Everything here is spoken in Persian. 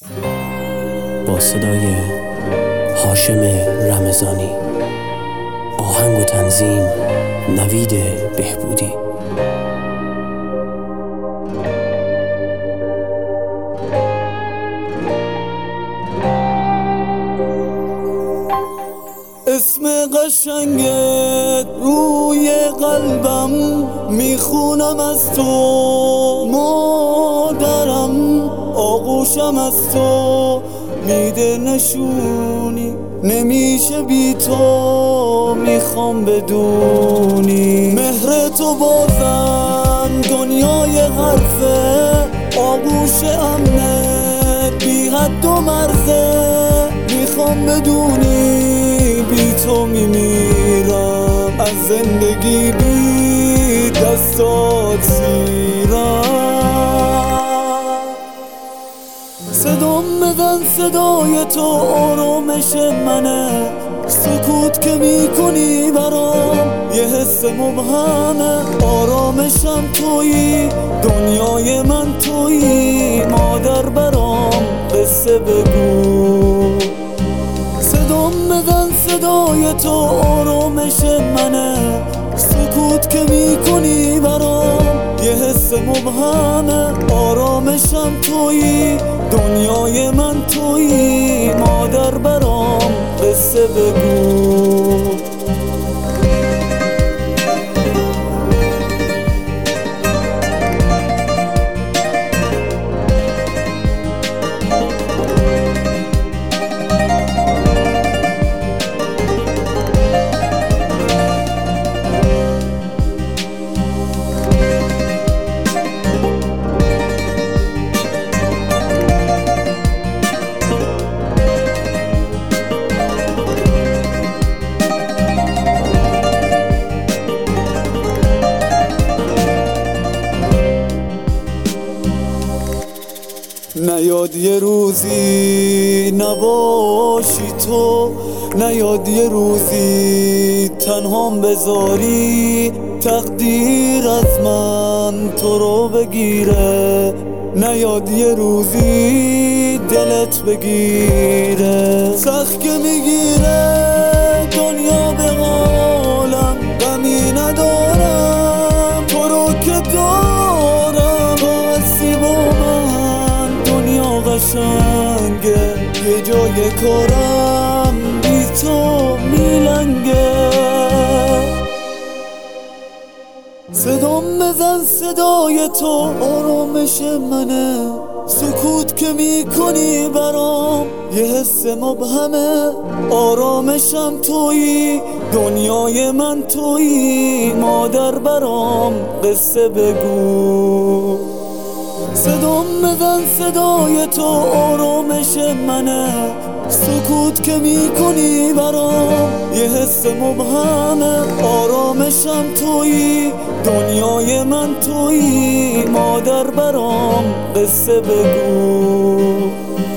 با صدای هاشم رمضانی، آهنگ و تنظیم نوید بهبودی. اسم قشنگت روی قلبم میخونم از تو، مادرم آغوشم از تو میده نشونی، نمیشه بی تو میخوام بدونی. مهر تو بازم دنیای حرفه، آغوش امنت بی حد و مرزه، میخوام بدونی بی تو میمیرم، از زندگی بی دستات سیرم. صدام بزن صدای تو آرامش منه، سکوت که میکنی برام یه حس مبهمه. آرامشم تویی، دنیای من تویی، مادر برام قصه بگو. صدام بزن صدای تو آرامش منه، سکوت که میکنی برام یه حس مبهمه. آرامشم تویی، دنیای من تویی، مادر برام قصه بگو. نیاد یه روزی نباشی تو، نیاد یه روزی تنهام بذاری، تقدیر از من تو رو بگیره. نیاد یه روزی دلت بگیره، سخت که میگیره دنیا به حالم، غمی ندارم تو رو که دارم. باستی با من دنیا قشنگه، یه جای کارم بی تو میلنگه. صدام بزن صدای تو آرامش منه، سکوت که میکنی برام یه حس مبهمه. آرامشم تویی، دنیای من تویی، مادر برام قصه بگو. صدام بزن صدای تو آرامش منه، سکوت که میکنی برام یه حس مبهمه. آرامشم تویی، دنیای من تویی، مادر برام قصه بگو.